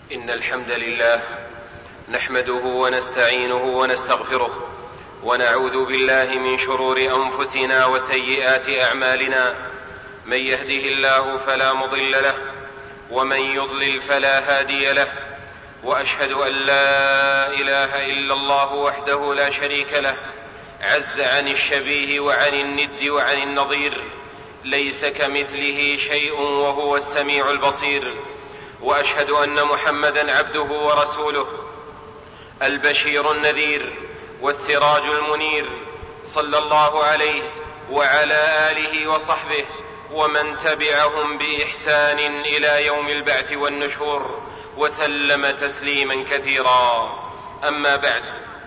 إن الحمد لله نحمده ونستعينه ونستغفره ونعوذ بالله من شرور أنفسنا وسيئات أعمالنا. من يهده الله فلا مضل له ومن يضلل فلا هادي له، وأشهد أن لا إله إلا الله وحده لا شريك له، عز عن الشبيه وعن الند وعن النظير، ليس كمثله شيء وهو السميع البصير. وأشهد أن محمدا عبده ورسوله، البشير النذير والسراج المنير، صلى الله عليه وعلى آله وصحبه ومن تبعهم بإحسان إلى يوم البعث والنشور، وسلم تسليما كثيرا. أما بعد،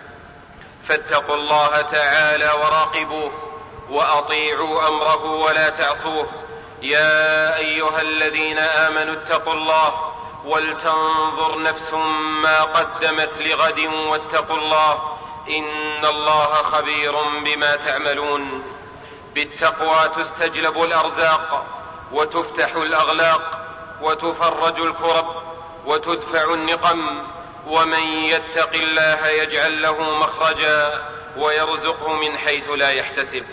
فاتقوا الله تعالى وراقبوه وأطيعوا أمره ولا تعصوه. يا أيها الذين آمنوا اتقوا الله ولتنظر نفس ما قدمت لغد واتقوا الله، إن الله خبير بما تعملون. بالتقوى تستجلب الأرزاق وتفتح الأغلاق وتفرج الكرب وتدفع النقم، ومن يتق الله يجعل له مخرجا ويرزقه من حيث لا يحتسب.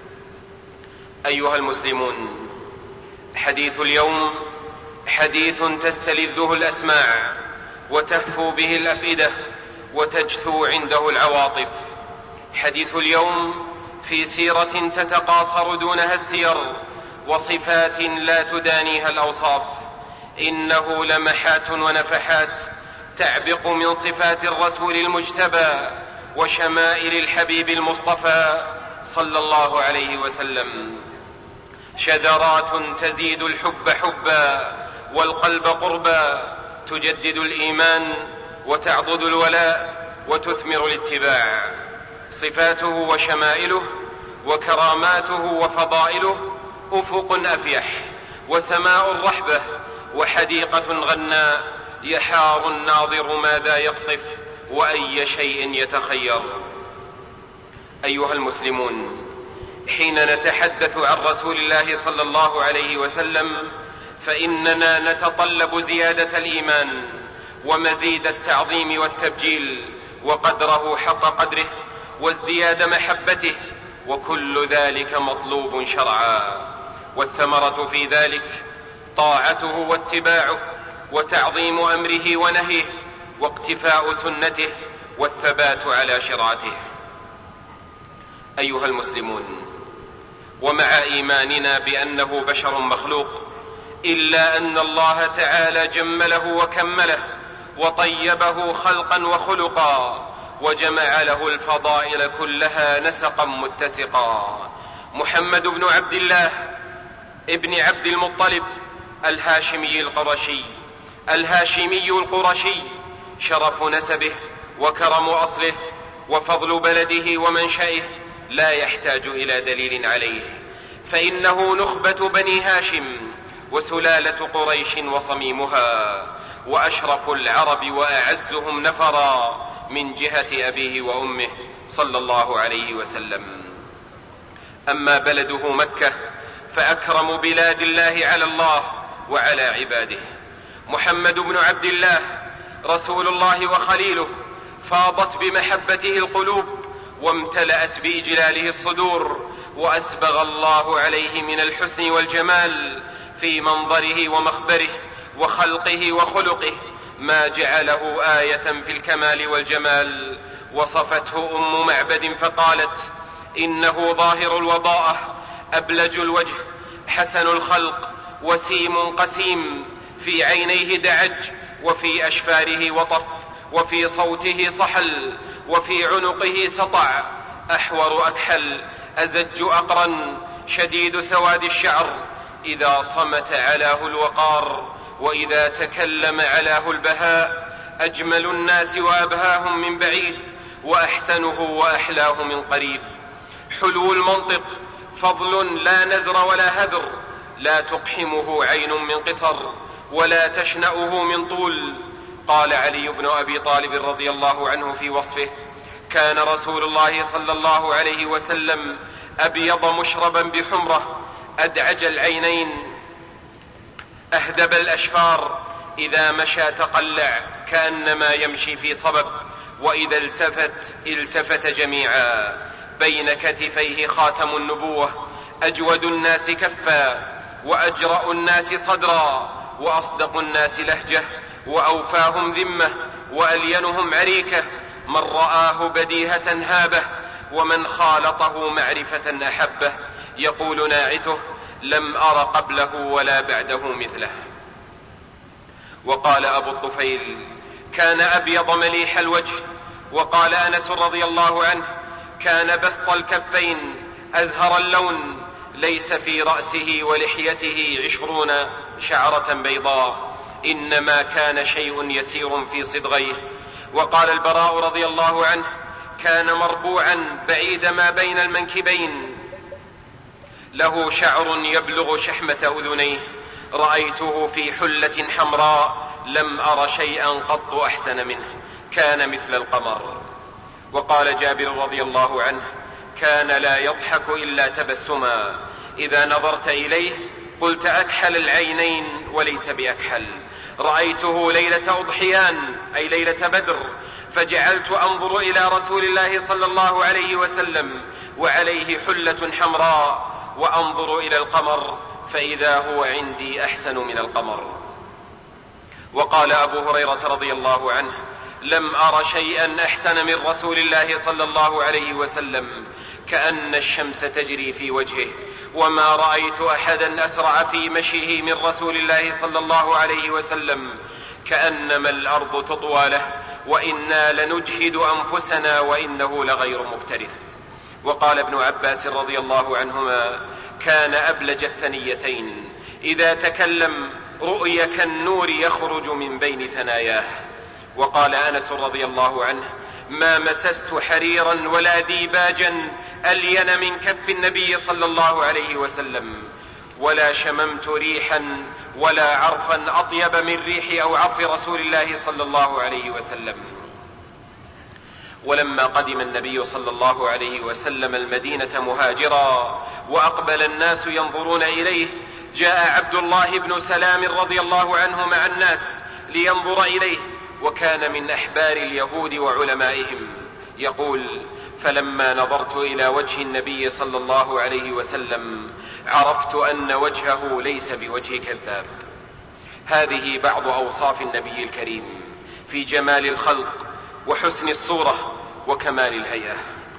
أيها المسلمون، حديث اليوم حديث تستلذه الأسماع وتهفو به الأفئدة وتجثو عنده العواطف. حديث اليوم في سيرة تتقاصر دونها السير وصفات لا تدانيها الأوصاف. إنه لمحات ونفحات تعبق من صفات الرسول المجتبى وشمائل الحبيب المصطفى صلى الله عليه وسلم، شذرات تزيد الحب حبا والقلب قربا، تجدد الإيمان وتعضد الولاء وتثمر الاتباع. صفاته وشمائله وكراماته وفضائله أفق أفيح وسماء رحبة وحديقة غناء، يحار الناظر ماذا يقطف وأي شيء يتخير. أيها المسلمون، حين نتحدث عن رسول الله صلى الله عليه وسلم فإننا نتطلب زيادة الإيمان ومزيد التعظيم والتبجيل وقدره حق قدره وازدياد محبته، وكل ذلك مطلوب شرعا، والثمرة في ذلك طاعته واتباعه وتعظيم أمره ونهيه واقتفاء سنته والثبات على شرعته. أيها المسلمون، ومع إيماننا بأنه بشر مخلوق، إلا أن الله تعالى جمله وكمله وطيبه خلقا وخلقا وجمع له الفضائل كلها نسقا متسقا. محمد بن عبد الله ابن عبد المطلب الهاشمي القرشي، شرف نسبه وكرم أصله وفضل بلده ومنشئه لا يحتاج إلى دليل عليه، فإنه نخبة بني هاشم وسلالة قريش وصميمها، وأشرف العرب وأعزهم نفرا من جهة أبيه وأمه صلى الله عليه وسلم. أما بلده مكة فأكرم بلاد الله على الله وعلى عباده. محمد بن عبد الله رسول الله وخليله، فاضت بمحبته القلوب وامتلأت بإجلاله الصدور، وأسبغ الله عليه من الحسن والجمال في منظره ومخبره وخلقه وخلقه ما جعله آية في الكمال والجمال. وصفته أم معبد فقالت: إنه ظاهر الوضاءة، أبلج الوجه، حسن الخلق، وسيم قسيم، في عينيه دعج، وفي أشفاره وطف، وفي صوته صحل، وفي عنقه سطع، أحور أكحل، أزج أقرن، شديد سواد الشعر، إذا صمت علاه الوقار، وإذا تكلم علاه البهاء، أجمل الناس وأبهاهم من بعيد، وأحسنه وأحلاه من قريب. حلو المنطق، فضل لا نزر ولا هذر، لا تقحمه عين من قصر ولا تشنأه من طول. قال علي بن أبي طالب رضي الله عنه في وصفه: كان رسول الله صلى الله عليه وسلم أبيض مشربا بحمرة، أدعج العينين، أهدب الأشفار، إذا مشى تقلع كأنما يمشي في صبب، وإذا التفت جميعا. بين كتفيه خاتم النبوة، أجود الناس كفا، وأجرأ الناس صدرا، وأصدق الناس لهجة، وأوفاهم ذمة، وألينهم عريكة. من رآه بديهة هابه، ومن خالطه معرفة أحبه. يقول ناعته: لم أر قبله ولا بعده مثله. وقال أبو الطفيل: كان أبيض مليح الوجه. وقال أنس رضي الله عنه: كان بسط الكفين أزهر اللون، ليس في رأسه ولحيته 20 شعرة بيضاء، إنما كان شيء يسير في صدغيه. وقال البراء رضي الله عنه: كان مربوعا بعيد ما بين المنكبين، له شعر يبلغ شحمة أذنيه، رأيته في حلة حمراء، لم أر شيئا قط أحسن منه، كان مثل القمر. وقال جابر رضي الله عنه: كان لا يضحك إلا تبسما، إذا نظرت إليه قلت أكحل العينين وليس بأكحل. رأيته ليلة أضحيان أي ليلة بدر، فجعلت أنظر إلى رسول الله صلى الله عليه وسلم وعليه حلة حمراء، وأنظر إلى القمر فإذا هو عندي أحسن من القمر. وقال أبو هريرة رضي الله عنه: لم أر شيئا أحسن من رسول الله صلى الله عليه وسلم، كأن الشمس تجري في وجهه، وما رأيت أحدا أسرع في مشيه من رسول الله صلى الله عليه وسلم، كأنما الأرض تطوى له، وإنا لنجهد أنفسنا وإنه لغير مكترث. وقال ابن عباس رضي الله عنهما: كان أبلج الثنيتين، إذا تكلم رؤي كالنور يخرج من بين ثناياه. وقال أنس رضي الله عنه: ما مسست حريرا ولا ديباجا ألين من كف النبي صلى الله عليه وسلم، ولا شممت ريحا ولا عرفا أطيب من ريح أو عرف رسول الله صلى الله عليه وسلم. ولما قدم النبي صلى الله عليه وسلم المدينة مهاجرا، وأقبل الناس ينظرون إليه، جاء عبد الله بن سلام رضي الله عنه مع الناس لينظر إليه، وكان من أحبار اليهود وعلمائهم. يقول: فلما نظرت إلى وجه النبي صلى الله عليه وسلم عرفت أن وجهه ليس بوجه كذاب. هذه بعض أوصاف النبي الكريم في جمال الخلق وحسن الصورة وكمال الهيئة.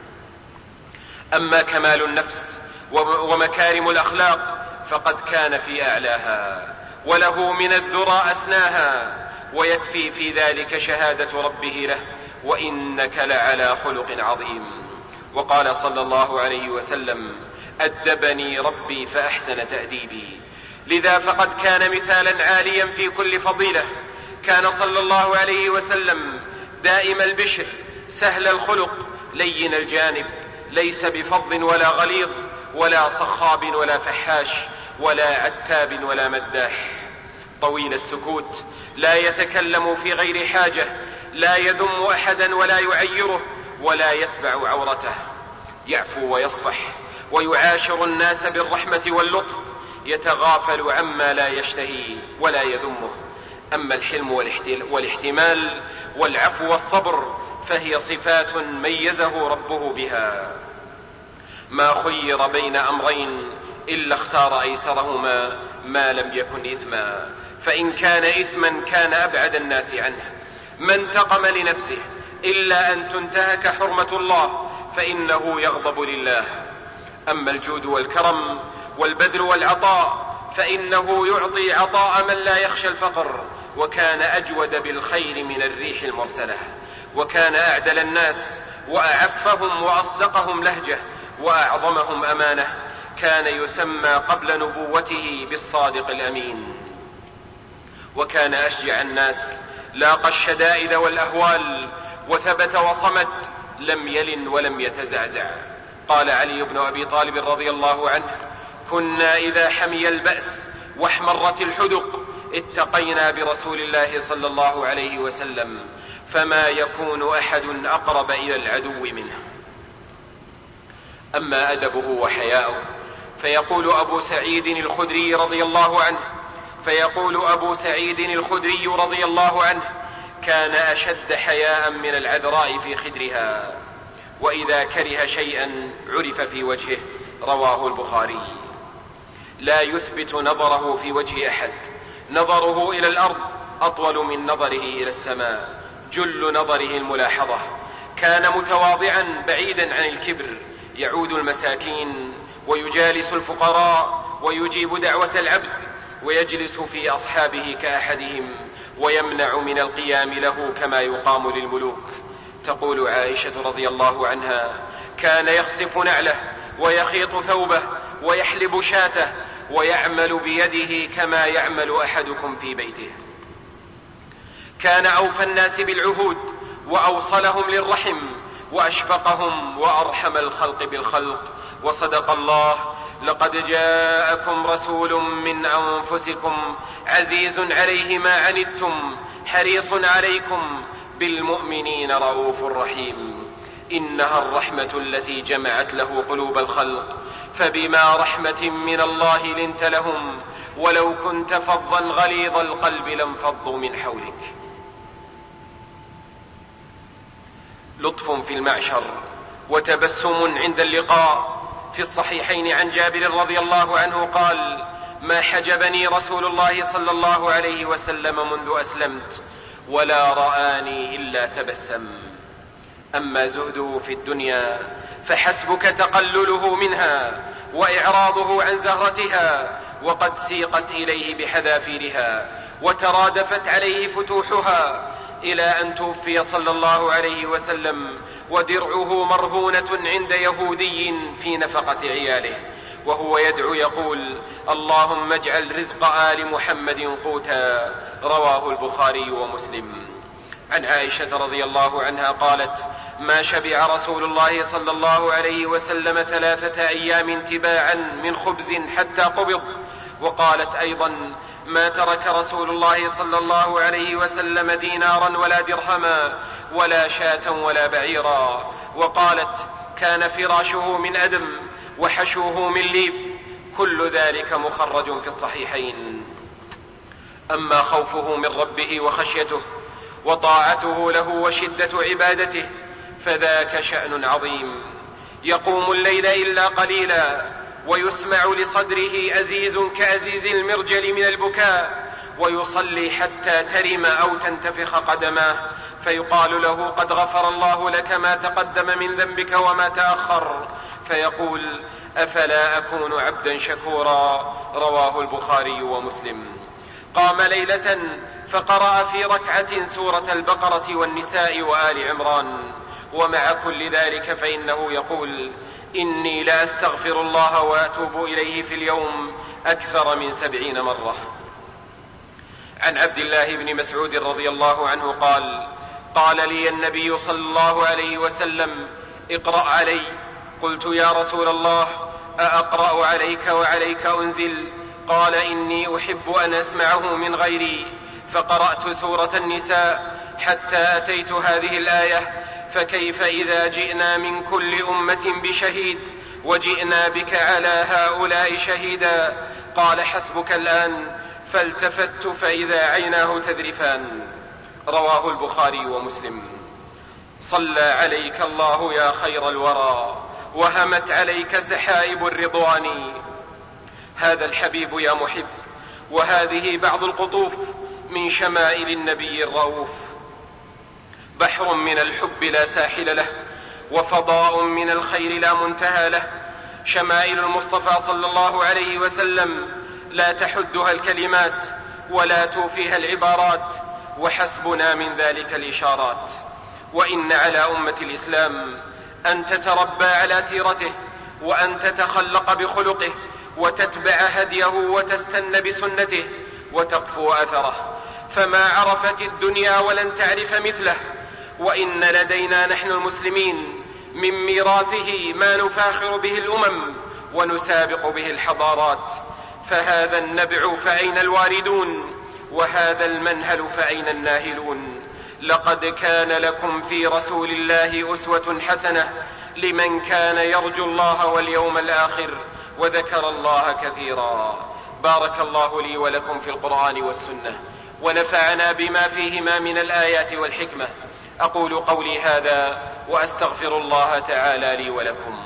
أما كمال النفس ومكارم الأخلاق فقد كان في أعلاها، وله من الذرى أسناها، ويكفي في ذلك شهادة ربه له: وإنك لعلى خلق عظيم. وقال صلى الله عليه وسلم: أدبني ربي فأحسن تأديبي. لذا فقد كان مثالا عاليا في كل فضيلة. كان صلى الله عليه وسلم دائم البشر، سهل الخلق، لين الجانب، ليس بفظ ولا غليظ، ولا صخاب ولا فحاش، ولا عتاب ولا مداح. طويل السكوت، لا يتكلم في غير حاجة، لا يذم أحدا ولا يعيره، ولا يتبع عورته. يعفو ويصفح، ويعاشر الناس بالرحمة واللطف، يتغافل عما لا يشتهي ولا يذمه. أما الحلم والاحتمال والعفو والصبر فهي صفات ميزه ربه بها. ما خير بين أمرين إلا اختار أيسرهما ما لم يكن إثما، فإن كان إثما كان أبعد الناس عنه. ما انتقم لنفسه إلا أن تنتهك حرمة الله فإنه يغضب لله. أما الجود والكرم والبذل والعطاء فإنه يعطي عطاء من لا يخشى الفقر، وكان أجود بالخير من الريح المرسلة، وكان أعدل الناس وأعفهم وأصدقهم لهجة وأعظمهم أمانة. كان يسمى قبل نبوته بالصادق الأمين، وكان أشجع الناس، لاقى الشدائد والأهوال وثبت وصمد، لم يلن ولم يتزعزع. قال علي بن أبي طالب رضي الله عنه: كنا إذا حمي البأس واحمرت الحدق اتقينا برسول الله صلى الله عليه وسلم، فما يكون أحد أقرب إلى العدو منه. أما أدبه وحياؤه فيقول أبو سعيد الخدري رضي الله عنه: فيقول أبو سعيد الخدري رضي الله عنه: كان أشد حياء من العذراء في خدرها، وإذا كره شيئا عرف في وجهه. رواه البخاري. لا يثبت نظره في وجه أحد. نظره إلى الأرض أطول من نظره إلى السماء، جل نظره الملاحظة. كان متواضعا بعيدا عن الكبر، يعود المساكين ويجالس الفقراء ويجيب دعوة العبد، ويجلس في أصحابه كأحدهم، ويمنع من القيام له كما يقام للملوك. تقول عائشة رضي الله عنها: كان يخسف نعله ويخيط ثوبه ويحلب شاته ويعمل بيده كما يعمل أحدكم في بيته. كان أوفى الناس بالعهود وأوصلهم للرحم وأشفقهم وأرحم الخلق بالخلق. وصدق الله: لقد جاءكم رسول من أنفسكم عزيز عليه ما عنتم حريص عليكم بالمؤمنين رؤوف رحيم. إنها الرحمة التي جمعت له قلوب الخلق، فبما رحمة من الله لنت لهم، ولو كنت فظا غليظ القلب لانفضوا من حولك. لطف في المعشر وتبسم عند اللقاء. في الصحيحين عن جابر رضي الله عنه قال: ما حجبني رسول الله صلى الله عليه وسلم منذ أسلمت، ولا رآني إلا تبسم. أما زهده في الدنيا فحسبك تقلله منها وإعراضه عن زهرتها، وقد سيقت إليه بحذافيرها وترادفت عليه فتوحها، إلى أن توفي صلى الله عليه وسلم ودرعه مرهونة عند يهودي في نفقة عياله، وهو يدعو يقول: اللهم اجعل رزق آل محمد قوتا. رواه البخاري ومسلم. عن عائشة رضي الله عنها قالت: ما شبع رسول الله صلى الله عليه وسلم 3 أيام تباعا من خبز حتى قبض. وقالت أيضا: ما ترك رسول الله صلى الله عليه وسلم دينارا ولا درهما ولا شاة ولا بعيرا. وقالت: كان فراشه من أدم وحشوه من ليف. كل ذلك مخرج في الصحيحين. أما خوفه من ربه وخشيته وطاعته له وشدة عبادته فذاك شأن عظيم. يقوم الليل إلا قليلا، ويسمع لصدره أزيز كأزيز المرجل من البكاء، ويصلي حتى ترم أو تنتفخ قدماه، فيقال له: قد غفر الله لك ما تقدم من ذنبك وما تأخر، فيقول: أفلا أكون عبدا شكورا. رواه البخاري ومسلم. قام ليلة فقرأ في ركعة سورة البقرة والنساء وآل عمران، ومع كل ذلك فإنه يقول: إني لأستغفر الله وأتوب إليه في اليوم أكثر من 70 مرة. عن عبد الله بن مسعود رضي الله عنه قال: قال لي النبي صلى الله عليه وسلم: اقرأ علي. قلت: يا رسول الله، أأقرأ عليك وعليك أنزل؟ قال: إني أحب أن أسمعه من غيري. فقرأت سورة النساء حتى أتيت هذه الآية: فكيف إذا جئنا من كل أمة بشهيد وجئنا بك على هؤلاء شهيدا. قال: حسبك الآن. فالتفت فإذا عيناه تذرفان. رواه البخاري ومسلم. صلى عليك الله يا خير الورى، وهمت عليك سحائب الرضوان. هذا الحبيب يا محب، وهذه بعض القطوف من شمائل النبي الرؤوف. بحر من الحب لا ساحل له، وفضاء من الخير لا منتهى له. شمائل المصطفى صلى الله عليه وسلم لا تحدها الكلمات ولا توفيها العبارات، وحسبنا من ذلك الإشارات. وإن على أمة الإسلام أن تتربى على سيرته، وأن تتخلق بخلقه، وتتبع هديه، وتستن بسنته، وتقفو أثره، فما عرفت الدنيا ولن تعرف مثله. وإن لدينا نحن المسلمين من ميراثه ما نفاخر به الأمم ونسابق به الحضارات. فهذا النبع فأين الواردون، وهذا المنهل فأين الناهلون. لقد كان لكم في رسول الله أسوة حسنة لمن كان يرجو الله واليوم الآخر وذكر الله كثيرا. بارك الله لي ولكم في القرآن والسنة، ونفعنا بما فيهما من الآيات والحكمة. أقول قولي هذا وأستغفر الله تعالى لي ولكم.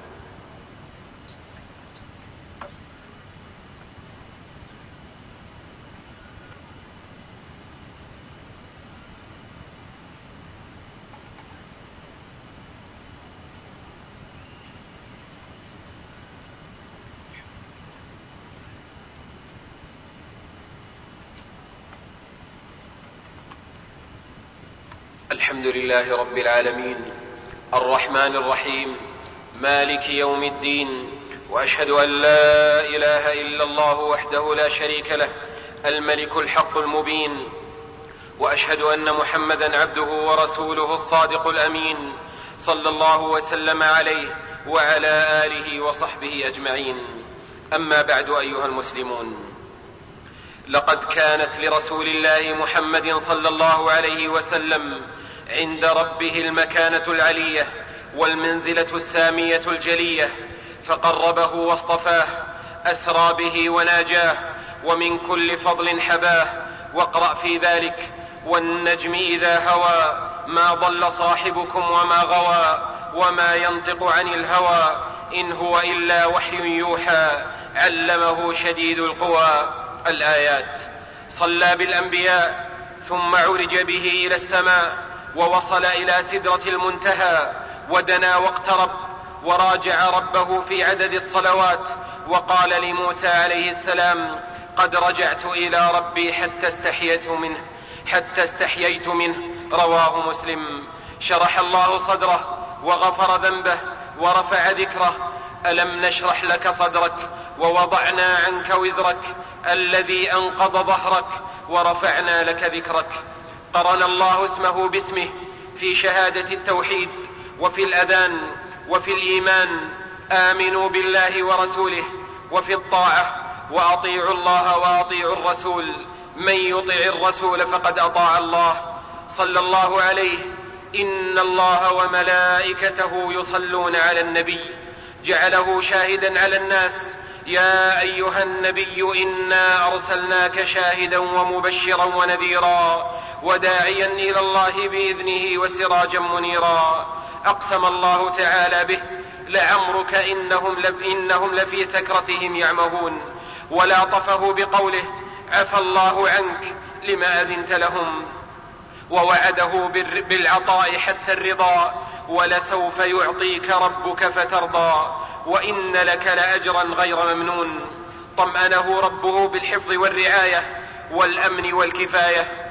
الحمد لله رب العالمين، الرحمن الرحيم، مالك يوم الدين، وأشهد أن لا إله إلا الله وحده لا شريك له، الملك الحق المبين، وأشهد أن محمدا عبده ورسوله الصادق الأمين، صلى الله وسلم عليه وعلى آله وصحبه أجمعين. أما بعد، أيها المسلمون، لقد كانت لرسول الله محمد صلى الله عليه وسلم عند ربه المكانة العلية والمنزلة السامية الجلية، فقربه واصطفاه، أسرى به وناجاه، ومن كل فضل حباه. واقرأ في ذلك: والنجم إذا هوى ما ضل صاحبكم وما غوى وما ينطق عن الهوى إن هو إلا وحي يوحى علمه شديد القوى. الآيات. صلى بالأنبياء، ثم عرج به إلى السماء، ووصل إلى سدرة المنتهى، ودنا واقترب، وراجع ربه في عدد الصلوات، وقال لموسى عليه السلام: قد رجعت إلى ربي حتى استحييت منه. رواه مسلم. شرح الله صدره وغفر ذنبه ورفع ذكره. ألم نشرح لك صدرك ووضعنا عنك وزرك الذي أنقض ظهرك ورفعنا لك ذكرك. قرن الله اسمه باسمه في شهادة التوحيد وفي الأذان وفي الإيمان: آمنوا بالله ورسوله، وفي الطاعة: وأطيعوا الله وأطيعوا الرسول، من يطع الرسول فقد أطاع الله. صلى الله عليه: إن الله وملائكته يصلون على النبي، جعله شاهدا على الناس: يا أيها النبي إنا أرسلناك شاهدا ومبشرا ونذيرا وداعيا إلى الله بإذنه وسراجا منيرا. أقسم الله تعالى به: لعمرك إنهم لفي سكرتهم يعمهون. ولاطفه بقوله: عفى الله عنك لما أذنت لهم. ووعده بالعطاء حتى الرضا: ولسوف يعطيك ربك فترضى، وإن لك لأجرا غير ممنون. طمأنه ربه بالحفظ والرعاية والأمن والكفاية.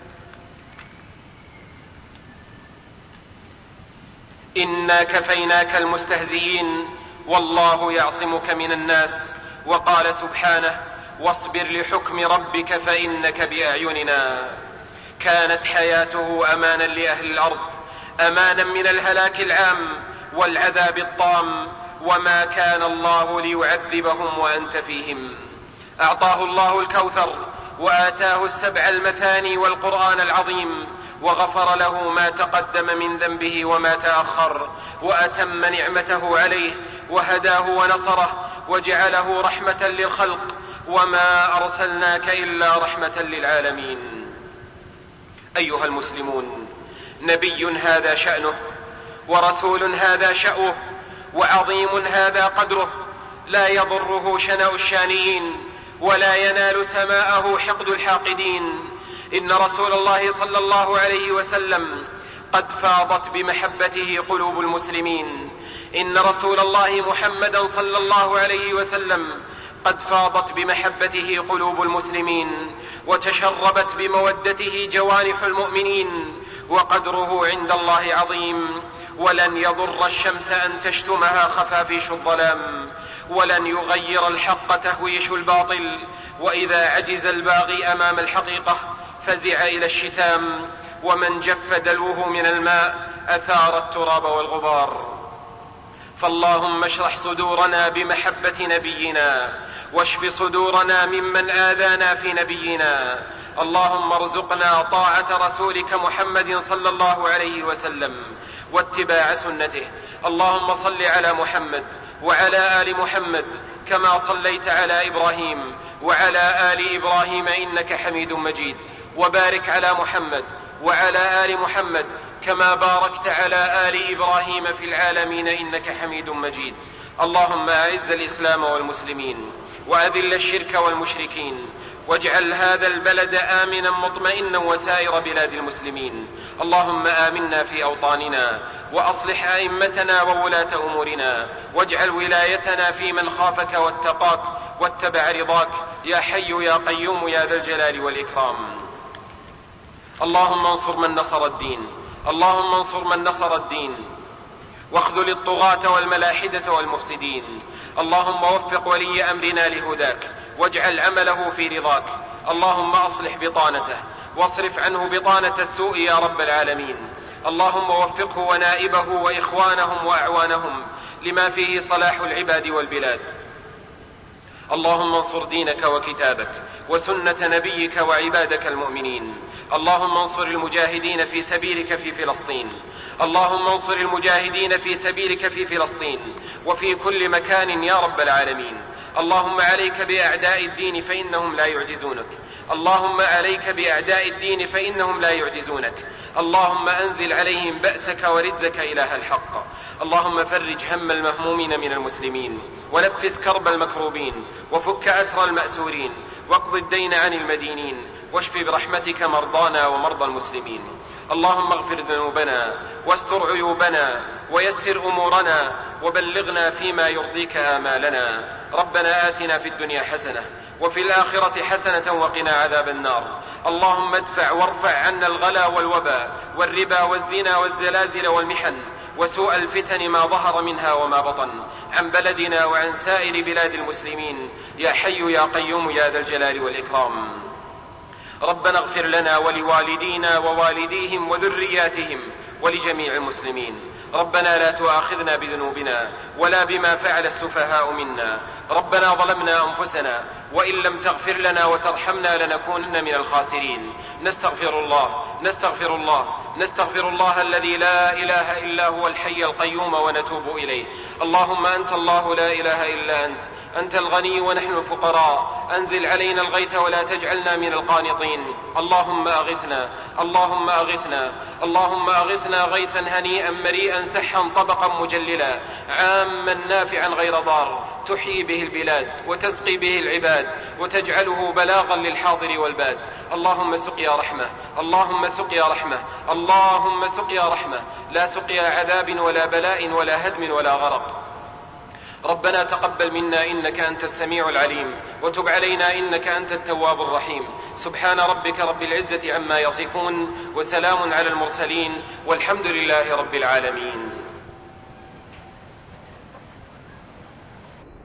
إنا كفيناك المستهزئين والله يعصمك من الناس. وقال سبحانه: واصبر لحكم ربك فإنك بأعيننا. كانت حياته أمانا لأهل الأرض، أمانا من الهلاك العام والعذاب الطام، وما كان الله ليعذبهم وأنت فيهم. أعطاه الله الكوثر، وآتاه السبع المثاني والقرآن العظيم، وغفر له ما تقدم من ذنبه وما تأخر، وأتم نعمته عليه، وهداه ونصره، وجعله رحمة للخلق. وما أرسلناك إلا رحمة للعالمين. أيها المسلمون، نبي هذا شأنه، ورسول هذا شأوه، وعظيم هذا قدره، لا يضره شنأ الشانئين، ولا ينال سماءه حقد الحاقدين. إن رسول الله صلى الله عليه وسلم قد فاضت بمحبته قلوب المسلمين. إن رسول الله محمدا صلى الله عليه وسلم قد فاضت بمحبته قلوب المسلمين، وتشربت بمودته جوانح المؤمنين، وقدره عند الله عظيم. ولن يضر الشمس أن تشتمها خفافيش الظلام، ولن يغير الحق تهويش الباطل. وإذا عجز الباغي أمام الحقيقة فزع إلى الشتام، ومن جف دلوه من الماء أثار التراب والغبار. فاللهم اشرح صدورنا بمحبة نبينا، واشف صدورنا ممن آذانا في نبينا. اللهم ارزقنا طاعة رسولك محمد صلى الله عليه وسلم واتباع سنته. اللهم صل على محمد وعلى آل محمد كما صليت على إبراهيم وعلى آل إبراهيم إنك حميد مجيد، وبارك على محمد وعلى آل محمد كما باركت على آل إبراهيم في العالمين إنك حميد مجيد. اللهم أعز الإسلام والمسلمين وأذل الشرك والمشركين، واجعل هذا البلد آمنا مطمئنا وسائر بلاد المسلمين. اللهم آمنا في أوطاننا، وأصلح أئمتنا وولاة أمورنا، واجعل ولايتنا في من خافك واتقاك واتبع رضاك يا حي يا قيوم يا ذا الجلال والإكرام. اللهم انصر من نصر الدين، اللهم انصر من نصر الدين، واخذل الطغاة والملاحدة والمفسدين. اللهم وفق ولي أمرنا لهداك، واجعل عمله في رضاك. اللهم أصلح بطانته، واصرف عنه بطانة السوء يا رب العالمين. اللهم وفقه ونائبه وإخوانهم وأعوانهم لما فيه صلاح العباد والبلاد. اللهم انصر دينك وكتابك وسنة نبيك وعبادك المؤمنين. اللهم انصر المجاهدين في سبيلك في فلسطين، اللهم انصر المجاهدين في سبيلك في فلسطين وفي كل مكان يا رب العالمين. اللهم عليك بأعداء الدين فإنهم لا يعجزونك، اللهم عليك بأعداء الدين فإنهم لا يعجزونك. اللهم أنزل عليهم بأسك ورجزك إله الحق. اللهم فرج هم المهمومين من المسلمين، ونفس كرب المكروبين، وفك أسر المأسورين، واقض الدين عن المدينين، واشف برحمتك مرضانا ومرضى المسلمين. اللهم اغفر ذنوبنا واستر عيوبنا ويسر أمورنا، وبلغنا فيما يرضيك آمالنا. ربنا آتنا في الدنيا حسنة وفي الآخرة حسنة وقنا عذاب النار. اللهم ادفع وارفع عنا الغلا والوبا والربا والزنا والزلازل والمحن وسوء الفتن ما ظهر منها وما بطن عن بلدنا وعن سائر بلاد المسلمين يا حي يا قيوم يا ذا الجلال والإكرام. ربنا اغفر لنا ولوالدينا ووالديهم وذرياتهم ولجميع المسلمين. ربنا لا تؤاخذنا بذنوبنا ولا بما فعل السفهاء منا. ربنا ظلمنا أنفسنا وإن لم تغفر لنا وترحمنا لنكونن من الخاسرين. نستغفر الله الذي لا إله إلا هو الحي القيوم ونتوب إليه. اللهم أنت الله لا إله إلا أنت الغني ونحن الفقراء. أنزل علينا الغيث ولا تجعلنا من القانطين. اللهم أغثنا غيثا هنيئا مريئا سحا طبقا مجللا عاما نافعا غير ضار، تحيي به البلاد وتسقي به العباد وتجعله بلاغا للحاضر والباد. اللهم سقيا رحمة لا سقيا عذاب ولا بلاء ولا هدم ولا غرق. ربنا تقبل منا إنك أنت السميع العليم، وتب علينا إنك أنت التواب الرحيم. سبحان ربك رب العزة عما يصفون، وسلام على المرسلين، والحمد لله رب العالمين.